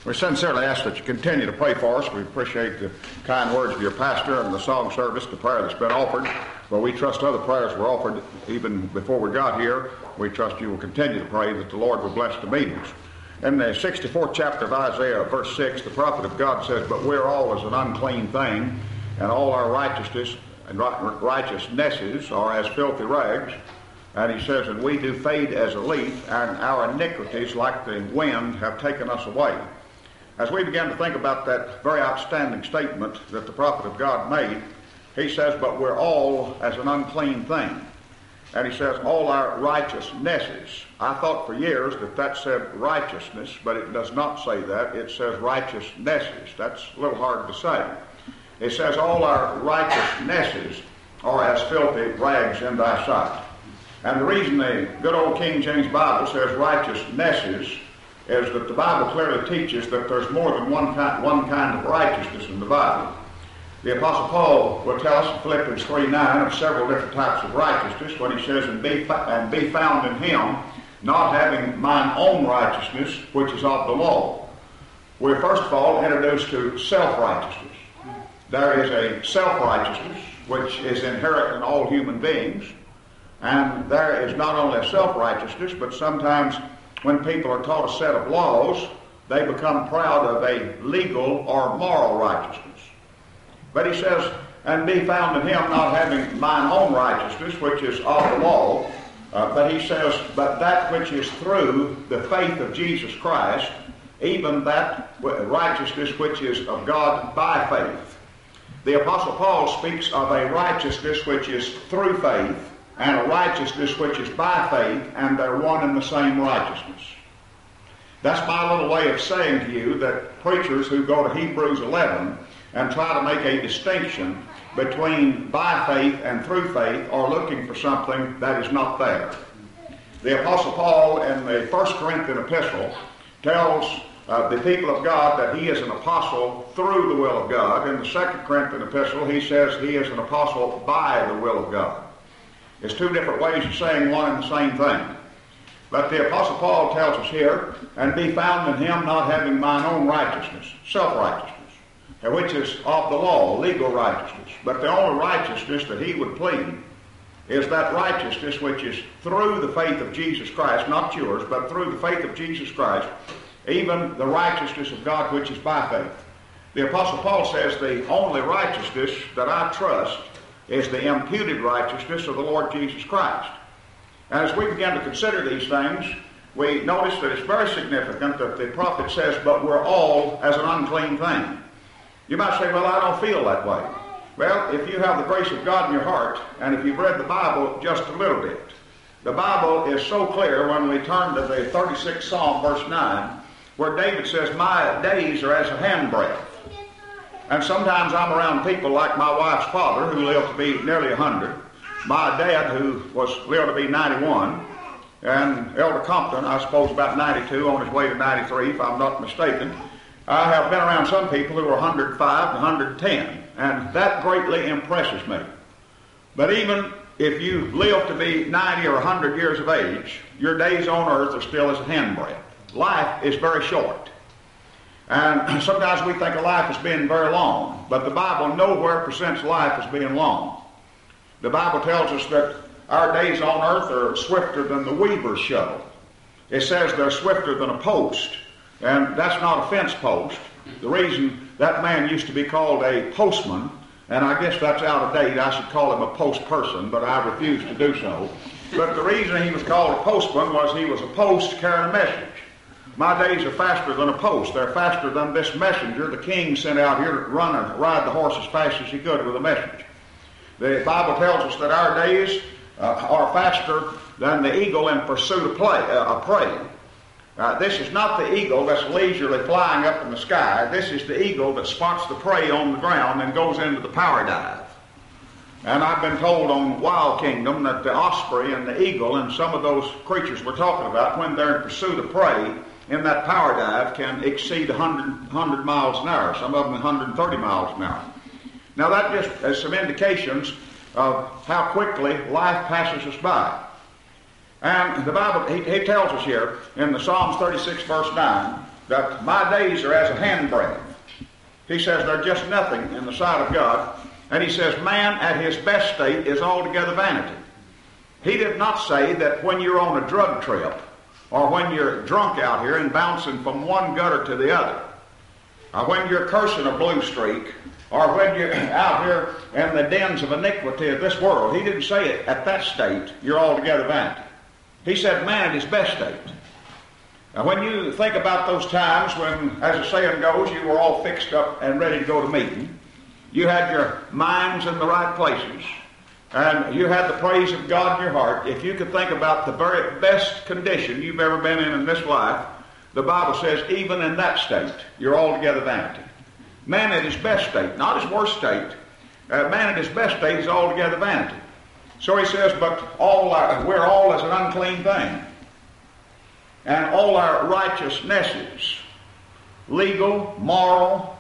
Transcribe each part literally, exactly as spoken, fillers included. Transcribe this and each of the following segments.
We sincerely ask that you continue to pray for us. We appreciate the kind words of your pastor and the song service, the prayer that's been offered. But we trust other prayers were offered even before we got here. We trust you will continue to pray that the Lord will bless the meetings. In the sixty-fourth chapter of Isaiah, verse six, the prophet of God says, "But we're all as an unclean thing, and all our righteousness and righteousnesses are as filthy rags." And he says, "And we do fade as a leaf, and our iniquities like the wind have taken us away." As we begin to think about that very outstanding statement that the prophet of God made, he says, "But we're all as an unclean thing." And he says, all our righteousnesses. I thought for years that that said righteousness, but it does not say that. It says righteousnesses. That's a little hard to say. It says all our righteousnesses are as filthy rags in thy sight. And the reason the good old King James Bible says righteousnesses is that the Bible clearly teaches that there's more than one kind, one kind of righteousness in the Bible. The Apostle Paul will tell us in Philippians three nine of several different types of righteousness when he says, and be, and be found in him, not having mine own righteousness, which is of the law. We're first of all introduced to self-righteousness. There is a self-righteousness which is inherent in all human beings, and there is not only a self-righteousness, but sometimes when people are taught a set of laws, they become proud of a legal or moral righteousness. But he says, and be found in him, not having mine own righteousness, which is of the law, uh, but he says, but that which is through the faith of Jesus Christ, even that righteousness which is of God by faith. The Apostle Paul speaks of a righteousness which is through faith, and a righteousness which is by faith, and they're one and the same righteousness. That's my little way of saying to you that preachers who go to Hebrews eleven and try to make a distinction between by faith and through faith are looking for something that is not there. The Apostle Paul in the First Corinthian epistle tells uh, the people of God that he is an apostle through the will of God. In the Second Corinthian epistle he says he is an apostle by the will of God. It's two different ways of saying one and the same thing. But the Apostle Paul tells us here, and be found in him, not having mine own righteousness, self-righteousness, which is of the law, legal righteousness. But the only righteousness that he would plead is that righteousness which is through the faith of Jesus Christ, not yours, but through the faith of Jesus Christ, even the righteousness of God which is by faith. The Apostle Paul says the only righteousness that I trust is the imputed righteousness of the Lord Jesus Christ. And as we begin to consider these things, we notice that it's very significant that the prophet says, but we're all as an unclean thing. You might say, well, I don't feel that way. Well, if you have the grace of God in your heart, and if you've read the Bible just a little bit, the Bible is so clear when we turn to the thirty-sixth Psalm, verse nine, where David says, my days are as a handbreadth. And sometimes I'm around people like my wife's father, who lived to be nearly one hundred, my dad, who was lived to be ninety-one, and Elder Compton, I suppose about ninety-two, on his way to ninety-three, if I'm not mistaken. I have been around some people who are one hundred five and one hundred ten, and that greatly impresses me. But even if you live to be ninety or one hundred years of age, your days on earth are still as a handbreadth. Life is very short. And sometimes we think of life as being very long, but the Bible nowhere presents life as being long. The Bible tells us that our days on earth are swifter than the weaver's shuttle. It says they're swifter than a post, and that's not a fence post. The reason that man used to be called a postman, and I guess that's out of date, I should call him a post person, but I refuse to do so. But the reason he was called a postman was he was a post carrying a message. My days are faster than a post. They're faster than this messenger the king sent out here to run and ride the horse as fast as he could with a message. The Bible tells us that our days uh, are faster than the eagle in pursuit of play, uh, prey. Uh, this is not the eagle that's leisurely flying up in the sky. This is the eagle that spots the prey on the ground and goes into the power dive. And I've been told on Wild Kingdom that the osprey and the eagle and some of those creatures we're talking about, when they're in pursuit of prey, in that power dive can exceed one hundred, one hundred miles an hour, some of them one hundred thirty miles an hour. Now that just is some indications of how quickly life passes us by. And the Bible, he, he tells us here in the Psalms thirty-six verse nine, that my days are as a handbreadth. He says they're just nothing in the sight of God. And he says man at his best state is altogether vanity. He did not say that when you're on a drug trip or when you're drunk out here and bouncing from one gutter to the other, or when you're cursing a blue streak, or when you're out here in the dens of iniquity of this world. He didn't say it at that state, you're altogether vanity. He said man at his best state. Now when you think about those times when, as the saying goes, you were all fixed up and ready to go to meeting, you had your minds in the right places, and you had the praise of God in your heart. If you could think about the very best condition you've ever been in in this life, the Bible says even in that state, you're altogether vanity. Man at his best state, not his worst state. Uh, man at his best state is altogether vanity. So he says, but all our, we're all as an unclean thing. And all our righteousnesses, legal, moral,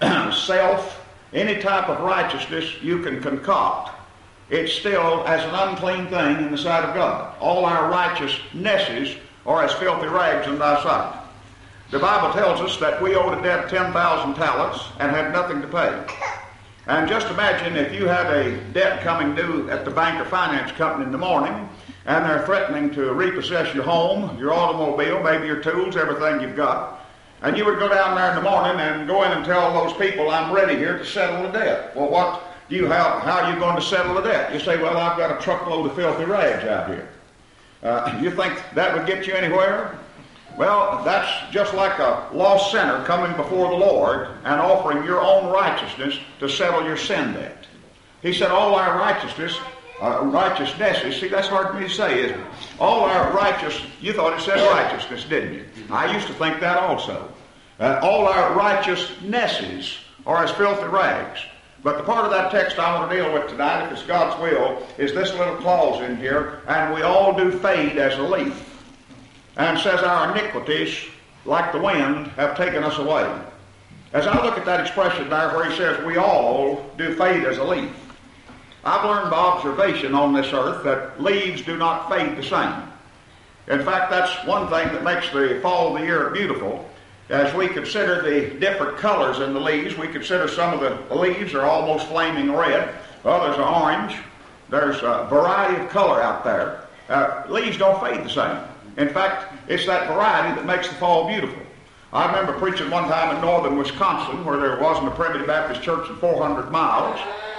self, any type of righteousness you can concoct, it's still as an unclean thing in the sight of God. All our righteousnesses are as filthy rags in thy sight. The Bible tells us that we owed a debt of ten thousand talents and had nothing to pay. And just imagine if you had a debt coming due at the bank or finance company in the morning, and they're threatening to repossess your home, your automobile, maybe your tools, everything you've got, and you would go down there in the morning and go in and tell those people, I'm ready here to settle the debt. Well, what do you have? How are you going to settle the debt? You say, well, I've got a truckload of filthy rags out here. Uh, you think that would get you anywhere? Well, that's just like a lost sinner coming before the Lord and offering your own righteousness to settle your sin debt. He said all our righteousness, uh, righteousnesses, see that's hard for me to say, isn't it? All our righteous, you thought it said righteousness, didn't you? I used to think that also. Uh, all our righteousnesses are as filthy rags. But the part of that text I want to deal with tonight, if it's God's will, is this little clause in here, and we all do fade as a leaf. And says our iniquities, like the wind, have taken us away. As I look at that expression there where he says we all do fade as a leaf, I've learned by observation on this earth that leaves do not fade the same. In fact, that's one thing that makes the fall of the year beautiful. As we consider the different colors in the leaves, we consider some of the leaves are almost flaming red, others are orange. There's a variety of color out there. Uh, leaves don't fade the same. In fact, it's that variety that makes the fall beautiful. I remember preaching one time in northern Wisconsin where there wasn't a Primitive Baptist church in four hundred miles.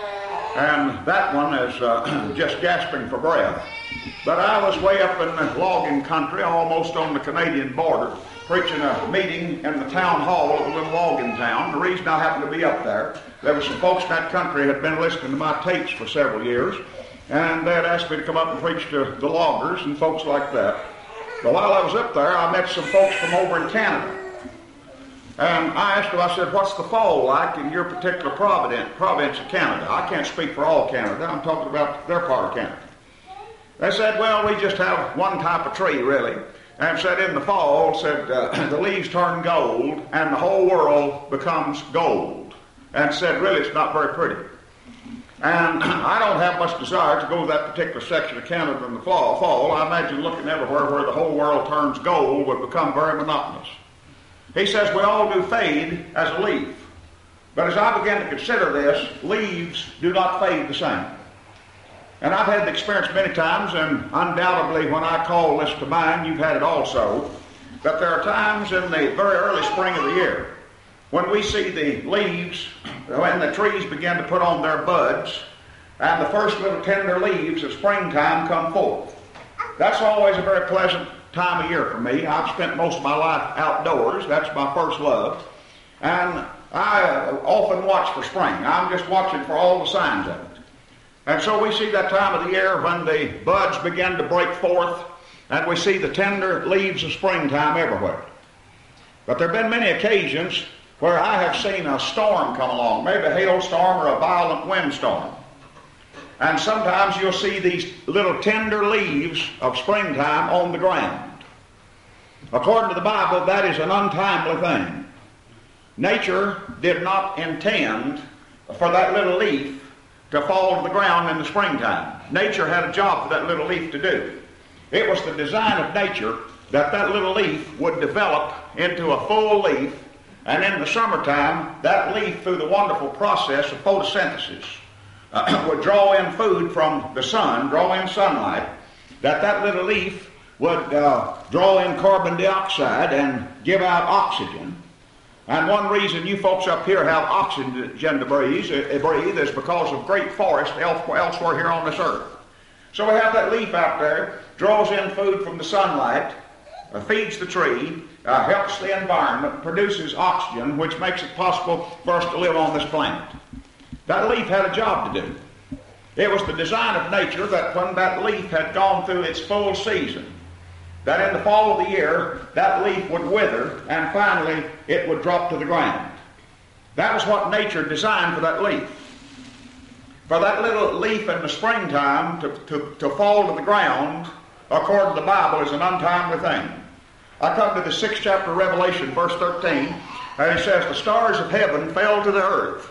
And that one is uh, just gasping for breath. But I was way up in the logging country, almost on the Canadian border, preaching a meeting in the town hall of a little logging town. The reason I happened to be up there, there were some folks in that country who had been listening to my tapes for several years. And they had asked me to come up and preach to the loggers and folks like that. But while I was up there, I met some folks from over in Canada. And I asked them, I said, what's the fall like in your particular province, province of Canada? I can't speak for all Canada. I'm talking about their part of Canada. They said, well, we just have one type of tree, really. And said in the fall, said uh, the leaves turn gold and the whole world becomes gold. And said, really, it's not very pretty. And I don't have much desire to go to that particular section of Canada in the fall. fall. I imagine looking everywhere where the whole world turns gold would become very monotonous. He says we all do fade as a leaf. But as I began to consider this, leaves do not fade the same. And I've had the experience many times, and undoubtedly when I call this to mind, you've had it also, that there are times in the very early spring of the year when we see the leaves, when the trees begin to put on their buds, and the first little tender leaves of springtime come forth. That's always a very pleasant time of year for me. I've spent most of my life outdoors. That's my first love. And I often watch for spring. I'm just watching for all the signs of it. And so we see that time of the year when the buds begin to break forth, and we see the tender leaves of springtime everywhere. But there have been many occasions where I have seen a storm come along, maybe a hailstorm or a violent windstorm. And sometimes you'll see these little tender leaves of springtime on the ground. According to the Bible, that is an untimely thing. Nature did not intend for that little leaf to fall to the ground in the springtime. Nature had a job for that little leaf to do. It was the design of nature that that little leaf would develop into a full leaf, and in the summertime, that leaf, through the wonderful process of photosynthesis, uh, would draw in food from the sun, draw in sunlight, that that little leaf would uh, draw in carbon dioxide and give out oxygen. And one reason you folks up here have oxygen to breathe, uh, breathe is because of great forest elsewhere here on this earth. So we have that leaf out there, draws in food from the sunlight, uh, feeds the tree, uh, helps the environment, produces oxygen, which makes it possible for us to live on this planet. That leaf had a job to do. It was the design of nature that when that leaf had gone through its full season, that in the fall of the year, that leaf would wither, and finally it would drop to the ground. That was what nature designed for that leaf. For that little leaf in the springtime to, to, to fall to the ground, according to the Bible, is an untimely thing. I come to the sixth chapter of Revelation, verse thirteen, and it says, the stars of heaven fell to the earth,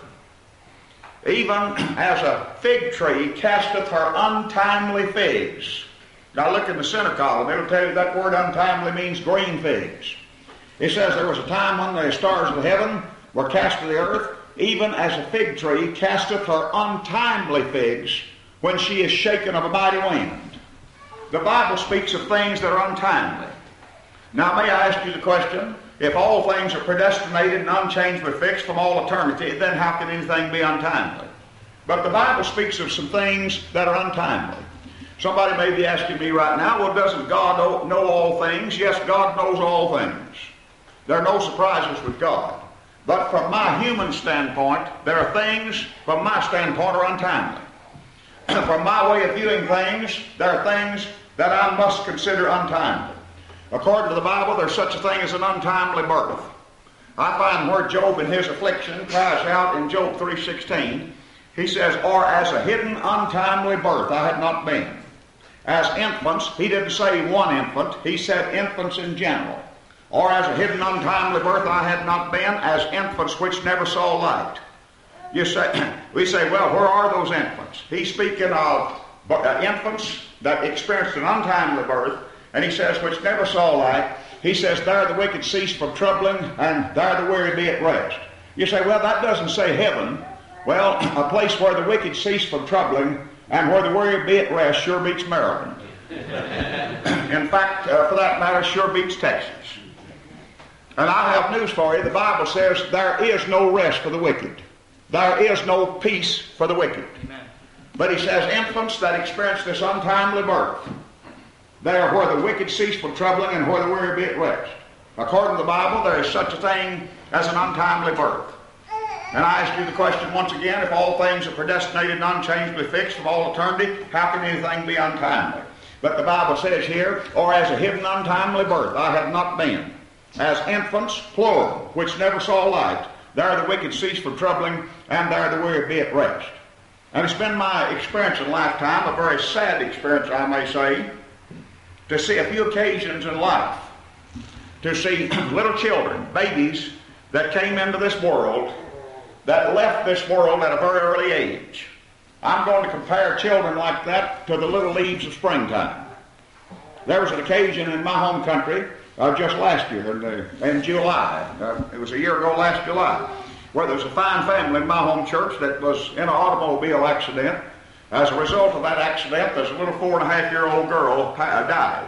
even as a fig tree casteth her untimely figs. Now look in the center column. It'll tell you that word untimely means green figs. It says there was a time when the stars of heaven were cast to the earth, even as a fig tree casteth her untimely figs when she is shaken of a mighty wind. The Bible speaks of things that are untimely. Now may I ask you the question, if all things are predestinated and unchangeably fixed from all eternity, then how can anything be untimely? But the Bible speaks of some things that are untimely. Somebody may be asking me right now, well, doesn't God know all things? Yes, God knows all things. There are no surprises with God. But from my human standpoint, there are things, from my standpoint, are untimely. From my way of viewing things, there are things that I must consider untimely. According to the Bible, there's such a thing as an untimely birth. I find where Job in his affliction cries out in Job three sixteen, he says, or as a hidden untimely birth I had not been. As infants, he didn't say one infant, he said infants in general. Or as a hidden untimely birth I had not been, as infants which never saw light. You say, we say, well, where are those infants? He's speaking of uh, infants that experienced an untimely birth, and he says, which never saw light. He says, there the wicked cease from troubling, and there the weary be at rest. You say, well, that doesn't say heaven. Well, a place where the wicked cease from troubling, and where the weary be at rest sure beats Maryland. In fact, uh, for that matter, sure beats Texas. And I have news for you. The Bible says there is no rest for the wicked. There is no peace for the wicked. Amen. But he says infants that experience this untimely birth, they are where the wicked cease from troubling and where the weary be at rest. According to the Bible, there is such a thing as an untimely birth. And I ask you the question once again, if all things are predestinated and unchangeably fixed from all eternity, how can anything be untimely? But the Bible says here, or as a hidden untimely birth I have not been. As infants, plural, which never saw light, there the wicked cease from troubling, and there the weary be at rest. And it's been my experience in lifetime, a very sad experience I may say, to see a few occasions in life, to see little children, babies, that came into this world, that left this world at a very early age. I'm going to compare children like that to the little leaves of springtime. There was an occasion in my home country, Uh, just last year, in, the, in July, uh, it was a year ago last July, where there was a fine family in my home church that was in an automobile accident. As a result of that accident, there's a little four and a half year old girl uh, died.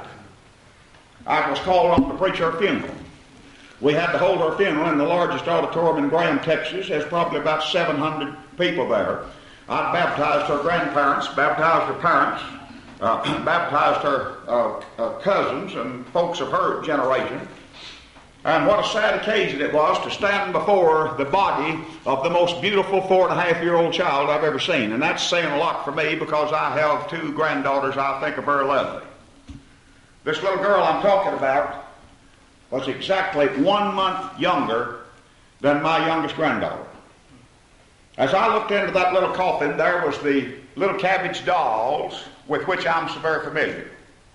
I was called on to preach her funeral. We had to hold her funeral in the largest auditorium in Graham, Texas. There's probably about seven hundred people there. I baptized her grandparents, baptized her parents, Uh, baptized her uh, uh, cousins and folks of her generation. And what a sad occasion it was to stand before the body of the most beautiful four and a half year old child I've ever seen. And that's saying a lot for me because I have two granddaughters I think are very lovely. This little girl I'm talking about was exactly one month younger than my youngest granddaughter. As I looked into that little coffin, there was the little cabbage dolls with which I'm so very familiar.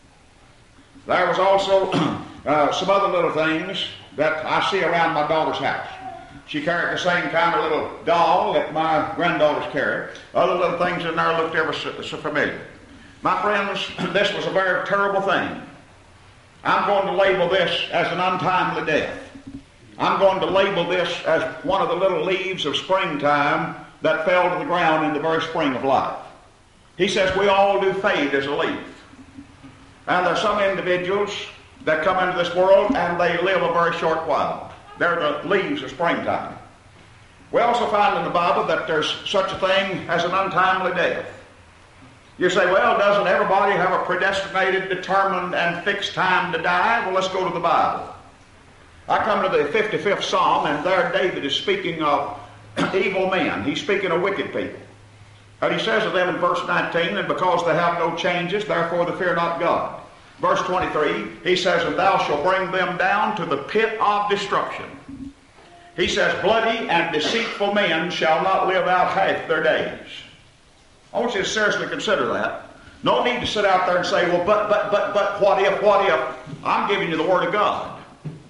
There was also uh, some other little things that I see around my daughter's house. She carried the same kind of little doll that my granddaughters carried. Other little things in there looked ever so, so familiar. My friends, this was a very terrible thing. I'm going to label this as an untimely death. I'm going to label this as one of the little leaves of springtime that fell to the ground in the very spring of life. He says we all do fade as a leaf. And there are some individuals that come into this world and they live a very short while. They're the leaves of springtime. We also find in the Bible that there's such a thing as an untimely death. You say, well, doesn't everybody have a predestinated, determined, and fixed time to die? Well, let's go to the Bible. I come to the fifty-fifth Psalm, and there David is speaking of evil men. He's speaking of wicked people. And he says of them in verse nineteen, and because they have no changes, therefore they fear not God. Verse twenty-three, he says, and thou shalt bring them down to the pit of destruction. He says, bloody and deceitful men shall not live out half their days. I want you to seriously consider that. No need to sit out there and say, well, but, but, but, but, what if, what if? I'm giving you the Word of God.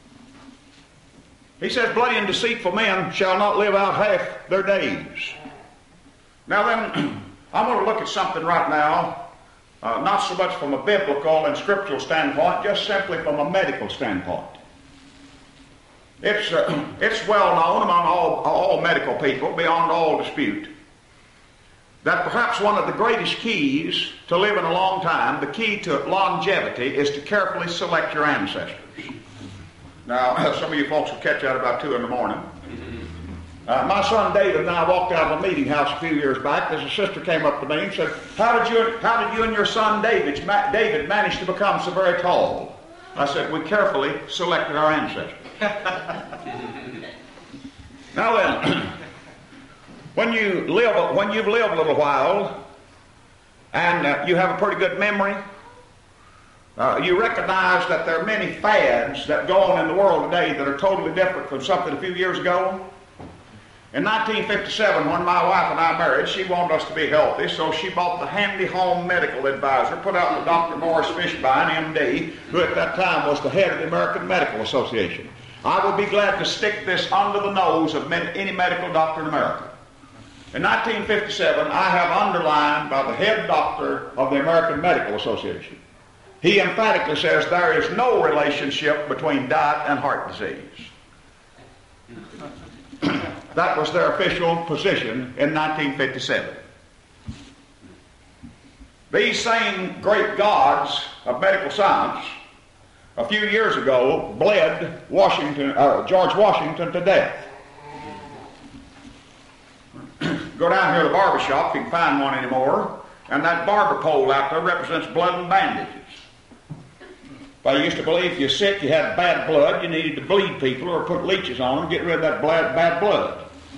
He says, bloody and deceitful men shall not live out half their days. Now then, I'm going to look at something right now, uh, not so much from a biblical and scriptural standpoint, just simply from a medical standpoint. It's, uh, it's well known among all, all medical people, beyond all dispute, that perhaps one of the greatest keys to living a long time, the key to longevity, is to carefully select your ancestors. Now, some of you folks will catch that about two in the morning. Uh, my son David and I walked out of a meeting house a few years back. There's a sister came up to me and said, how did you, how did you and your son David, David manage to become so very tall? I said, we carefully selected our ancestors. Now then, when you live, when you've lived a little while, and uh, you have a pretty good memory, uh, you recognize that there are many fads that go on in the world today that are totally different from something a few years ago. In nineteen fifty-seven, when my wife and I married, she wanted us to be healthy, so she bought the Handy Home Medical Advisor, put out with Doctor Morris Fishbein, M D, who at that time was the head of the American Medical Association. I would be glad to stick this under the nose of any medical doctor in America. In nineteen fifty-seven, I have underlined by the head doctor of the American Medical Association. He emphatically says there is no relationship between diet and heart disease. That was their official position in nineteen fifty-seven. These same great gods of medical science a few years ago bled Washington, uh, George Washington to death. Go down here to the barber shop, if you can find one anymore, and that barber pole out there represents blood and bandages. They used to believe if you're sick, you had bad blood, you needed to bleed people or put leeches on them, get rid of that bad blood.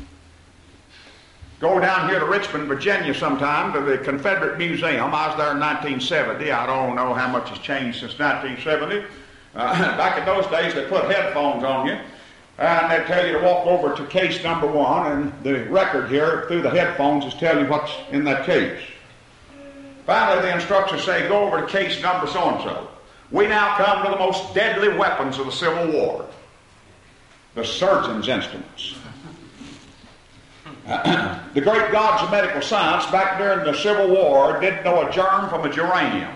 Go down here to Richmond, Virginia sometime to the Confederate Museum. I was there in nineteen seventy. I don't know how much has changed since nineteen seventy. Uh, back in those days, they put headphones on you, and they tell you to walk over to case number one, and the record here through the headphones is telling you what's in that case. Finally, the instructions say, go over to case number so-and-so. We now come to the most deadly weapons of the Civil War, the surgeon's instruments. The great gods of medical science back during the Civil War didn't know a germ from a geranium.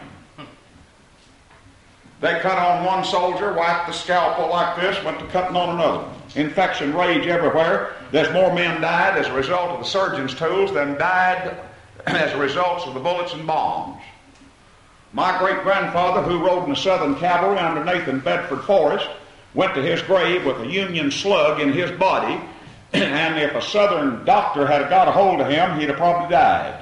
They cut on one soldier, wiped the scalpel like this, went to cutting on another. Infection raged everywhere. There's more men died as a result of the surgeon's tools than died as a result of the bullets and bombs. My great-grandfather, who rode in the Southern Cavalry under Nathan Bedford Forrest, went to his grave with a Union slug in his body, and if a Southern doctor had got a hold of him, he'd have probably died.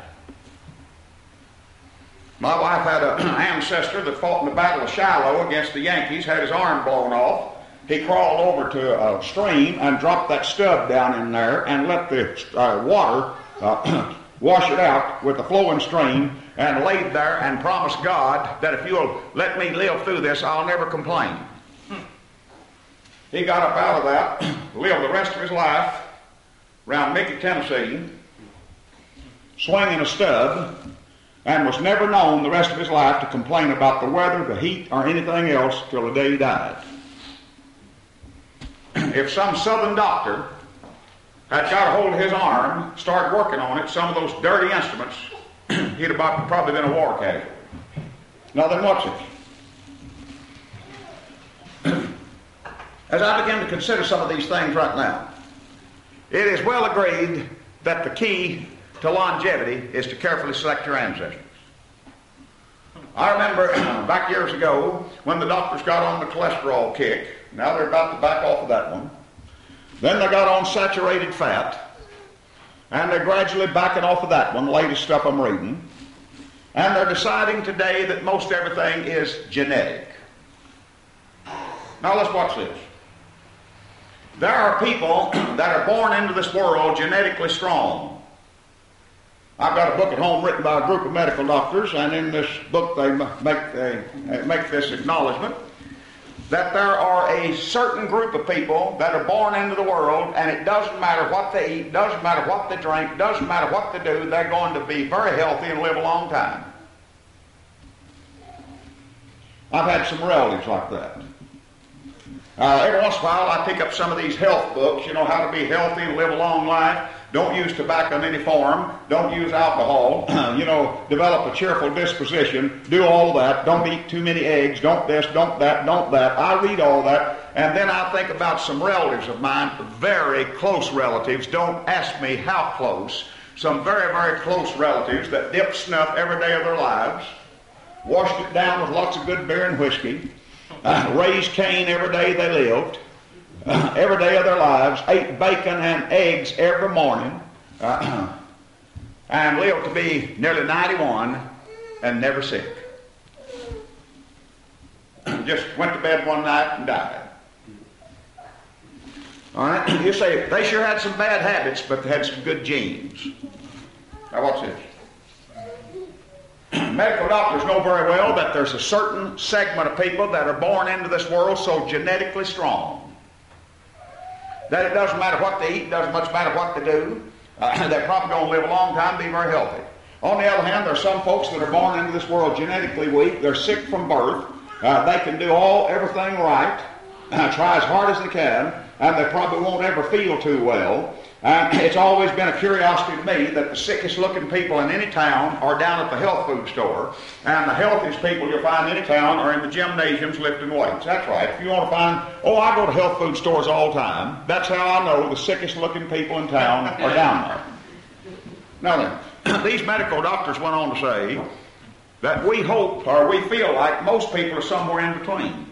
My wife had an ancestor that fought in the Battle of Shiloh against the Yankees, had his arm blown off. He crawled over to a stream and dropped that stub down in there and let the uh, water uh, wash it out with the flowing stream, and laid there and promised God that if you'll let me live through this, I'll never complain. He got up out of that, lived the rest of his life around Mickey, Tennessee, swinging a stub, and was never known the rest of his life to complain about the weather, the heat, or anything else till the day he died. If some Southern doctor had got a hold of his arm, started working on it, some of those dirty instruments, he'd have probably been a war casualty. Now then, watch this. As I begin to consider some of these things right now, it is well agreed that the key to longevity is to carefully select your ancestors. I remember back years ago when the doctors got on the cholesterol kick. Now they're about to back off of that one. Then they got on saturated fat, and they're gradually backing off of that one, the latest stuff I'm reading. And they're deciding today that most everything is genetic. Now let's watch this. There are people that are born into this world genetically strong. I've got a book at home written by a group of medical doctors, and in this book they make, they make this acknowledgement that there are a certain group of people that are born into the world, and it doesn't matter what they eat, doesn't matter what they drink, doesn't matter what they do, they're going to be very healthy and live a long time. I've had some relatives like that. Uh, every once in a while I pick up some of these health books, you know, how to be healthy and live a long life. Don't use tobacco in any form. Don't use alcohol. You know, develop a cheerful disposition. Do all that. Don't eat too many eggs. Don't this, don't that, don't that. I read all that. And then I think about some relatives of mine, very close relatives. Don't ask me how close. Some very, very close relatives that dipped snuff every day of their lives. Washed it down with lots of good beer and whiskey. Uh, raised Cain every day they lived. Uh, every day of their lives, ate bacon and eggs every morning, uh, and lived to be nearly ninety-one and never sick. Just went to bed one night and died. All right? You say, they sure had some bad habits, but they had some good genes. Now watch this. Medical doctors know very well that there's a certain segment of people that are born into this world so genetically strong that it doesn't matter what they eat, doesn't much matter what they do. Uh, they're probably going to live a long time, be very healthy. On the other hand, there are some folks that are born into this world genetically weak. They're sick from birth. Uh, they can do all everything right, uh, try as hard as they can, and they probably won't ever feel too well. And it's always been a curiosity to me that the sickest looking people in any town are down at the health food store, and the healthiest people you'll find in any town are in the gymnasiums lifting weights. That's right. If you want to find, oh, I go to health food stores all the time, that's how I know the sickest looking people in town are down there. Now then, these medical doctors went on to say that we hope, or we feel like most people are somewhere in between.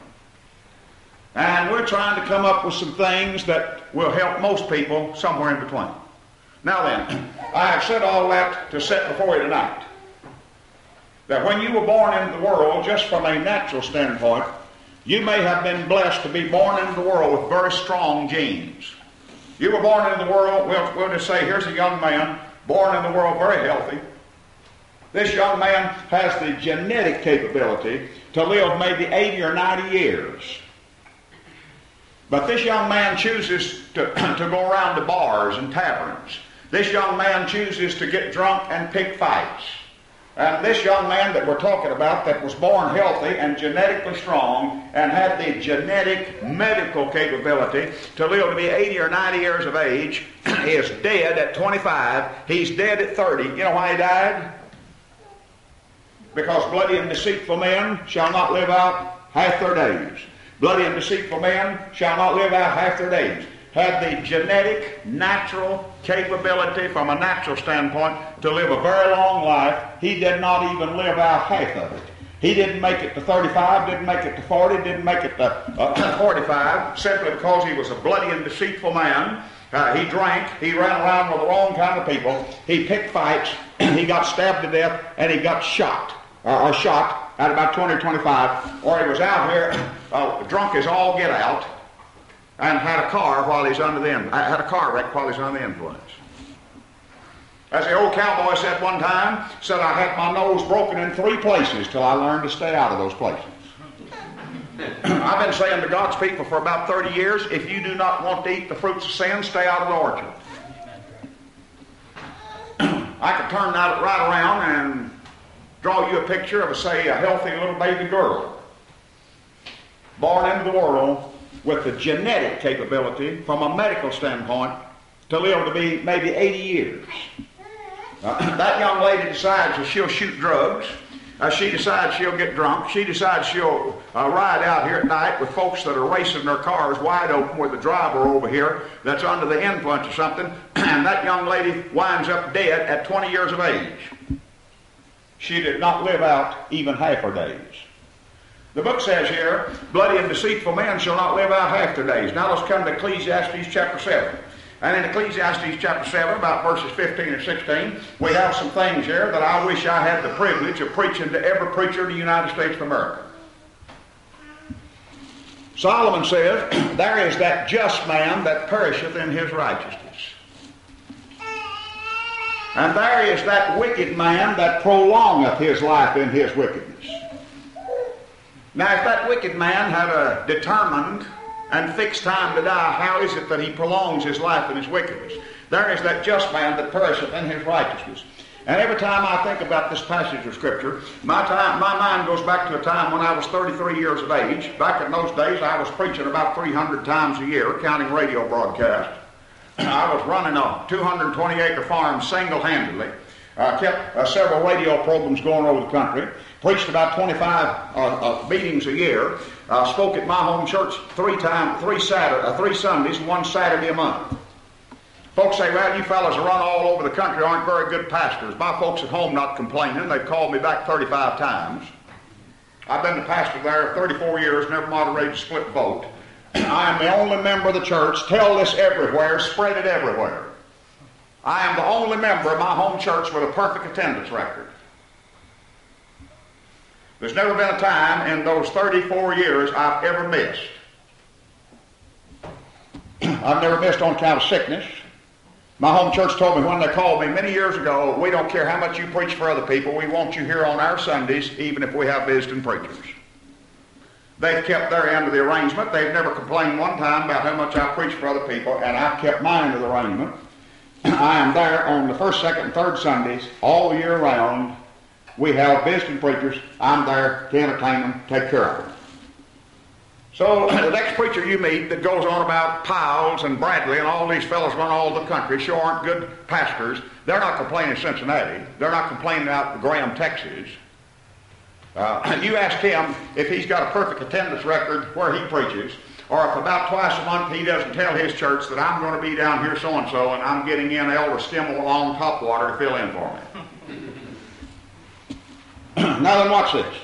And we're trying to come up with some things that will help most people somewhere in between. Now then, I have said all that to set before you tonight that when you were born into the world, just from a natural standpoint, you may have been blessed to be born into the world with very strong genes. You were born into the world, we'll, we'll just say, here's a young man, born in the world very healthy. This young man has the genetic capability to live maybe eighty or ninety years. But this young man chooses to, to go around to bars and taverns. This young man chooses to get drunk and pick fights. And this young man that we're talking about that was born healthy and genetically strong and had the genetic medical capability to live to be eighty or ninety years of age is dead at twenty-five. He's dead at thirty. You know why he died? Because bloody and deceitful men shall not live out half their days. Bloody and deceitful men shall not live out half their days. Had the genetic, natural capability from a natural standpoint to live a very long life. He did not even live out half of it. He didn't make it to thirty-five, didn't make it to forty, didn't make it to uh, forty-five, simply because he was a bloody and deceitful man. Uh, he drank, he ran around with the wrong kind of people, he picked fights, he got stabbed to death, and he got shot, uh, or shot at about twenty or twenty-five, or he was out here uh, drunk as all get out, and had a car while he's under the influence. I had a car wreck while he's under the influence. As the old cowboy said one time, said I had my nose broken in three places till I learned to stay out of those places. I've been saying to God's people for about thirty years, if you do not want to eat the fruits of sin, stay out of the orchard. I could turn that right around and draw you a picture of, say, a healthy little baby girl born into the world with the genetic capability from a medical standpoint to live to be maybe eighty years. Uh, that young lady decides that she'll shoot drugs, Uh, she decides she'll get drunk. She decides she'll uh, ride out here at night with folks that are racing their cars wide open with the driver over here that's under the influence of something, and that young lady winds up dead at twenty years of age. She did not live out even half her days. The book says here, bloody and deceitful men shall not live out half their days. Now let's come to Ecclesiastes chapter seven. And in Ecclesiastes chapter seven, about verses fifteen and sixteen, we have some things here that I wish I had the privilege of preaching to every preacher in the United States of America. Solomon says, there is that just man that perisheth in his righteousness. And there is that wicked man that prolongeth his life in his wickedness. Now, if that wicked man had a determined and fixed time to die, how is it that he prolongs his life in his wickedness? There is that just man that perisheth in his righteousness. And every time I think about this passage of Scripture, my time, my mind goes back to a time when I was thirty-three years of age. Back in those days, I was preaching about three hundred times a year, counting radio broadcasts. I was running a two hundred twenty acre farm single-handedly. I kept uh, several radio programs going over the country. Preached about twenty-five uh, uh, meetings a year. Uh, spoke at my home church three times, three Saturday, uh, three Sundays, and one Saturday a month. Folks say, well, you fellas that run all over the country aren't very good pastors. My folks at home not complaining. They've called me back thirty-five times. I've been the pastor there thirty-four years, never moderated a split vote. I am the only member of the church. Tell this everywhere, spread it everywhere. I am the only member of my home church with a perfect attendance record. There's never been a time in those thirty-four years I've ever missed. I've never missed on account of sickness. My home church told me when they called me many years ago, we don't care how much you preach for other people, we want you here on our Sundays, even if we have visiting preachers. They've kept their end of the arrangement. They've never complained one time about how much I preach for other people, and I've kept my end of the arrangement. I am there on the first, second, and third Sundays all year round. We have visiting preachers. I'm there to entertain them, take care of them. So the next preacher you meet that goes on about Piles and Bradley and all these fellows run all the country sure aren't good pastors. They're not complaining Cincinnati. They're not complaining out Graham, Texas. Uh, you ask him if he's got a perfect attendance record where he preaches, or if about twice a month he doesn't tell his church that I'm going to be down here so-and-so and I'm getting in Elder Stimmel along Topwater to fill in for me. Now then, watch this.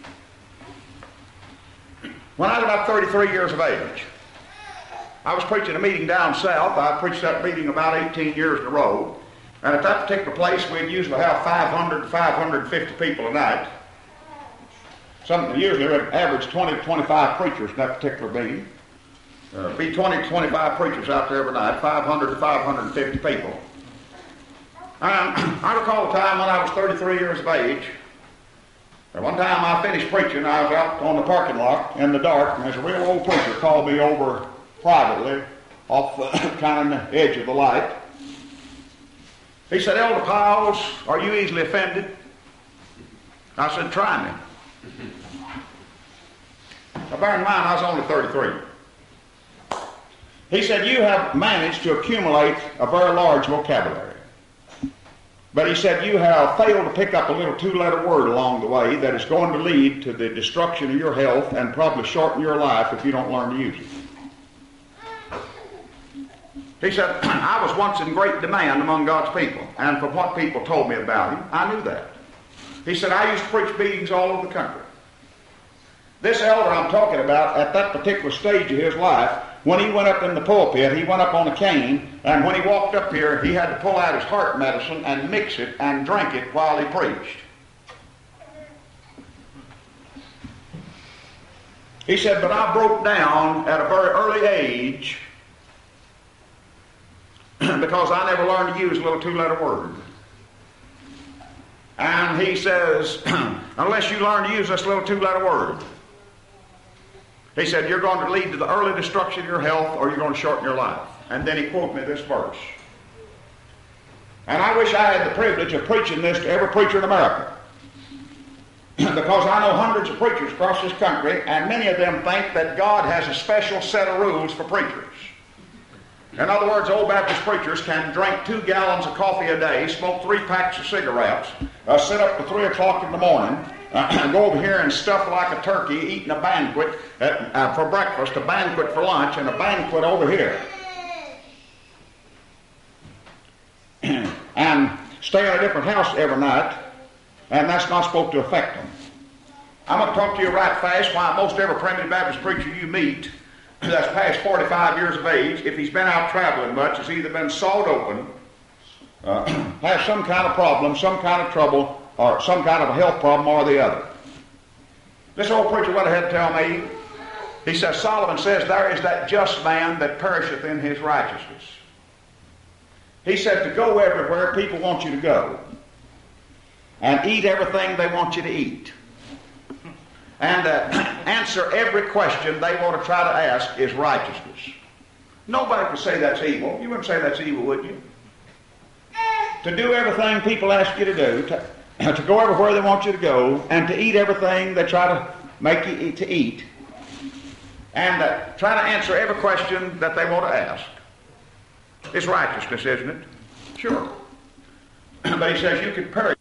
When I was about thirty-three years of age, I was preaching a meeting down south. I preached that meeting about eighteen years in a row. And at that particular place, we'd usually have five hundred to five hundred fifty people a night. Some, usually we'd average twenty to twenty-five preachers in that particular meeting. Uh, be twenty to twenty-five preachers out there every night, five hundred to five hundred fifty people. And I recall a time when I was thirty-three years of age. And one time I finished preaching, I was out on the parking lot in the dark, and there's a real old preacher called me over privately off the kind of the edge of the light. He said, Elder Piles, are you easily offended? I said, try me. Now bear in mind, I was only thirty-three. He said, you have managed to accumulate a very large vocabulary. But he said, you have failed to pick up a little two-letter word along the way that is going to lead to the destruction of your health and probably shorten your life if you don't learn to use it. He said, I was once in great demand among God's people, and from what people told me about him, I knew that. He said, I used to preach meetings all over the country. This elder I'm talking about, at that particular stage of his life, when he went up in the pulpit, he went up on a cane, and when he walked up here, he had to pull out his heart medicine and mix it and drink it while he preached. He said, but I broke down at a very early age because I never learned to use a little two-letter word. And he says, unless you learn to use this little two-letter word, he said, you're going to lead to the early destruction of your health or you're going to shorten your life. And then he quoted me this verse. And I wish I had the privilege of preaching this to every preacher in America. Because I know hundreds of preachers across this country, and many of them think that God has a special set of rules for preachers. In other words, old Baptist preachers can drink two gallons of coffee a day, smoke three packs of cigarettes, uh, sit up to three o'clock in the morning, uh, go over here and stuff like a turkey, eating a banquet at, uh, for breakfast, a banquet for lunch, and a banquet over here. And stay in a different house every night, and that's not supposed to affect them. I'm going to talk to you right fast why most every primitive Baptist preacher you meet that's past forty-five years of age, if he's been out traveling much, has either been sawed open, uh, has some kind of problem, some kind of trouble, or some kind of a health problem or the other. This old preacher went ahead and tell me, he says, Solomon says, there is that just man that perisheth in his righteousness. He said to go everywhere people want you to go, and eat everything they want you to eat, and uh, answer every question they want to try to ask is righteousness. Nobody could say that's evil. You wouldn't say that's evil, would you? To do everything people ask you to do, to, to go everywhere they want you to go, and to eat everything they try to make you eat, to eat, and uh, try to answer every question that they want to ask. It's righteousness, isn't it? Sure. But he says you could perish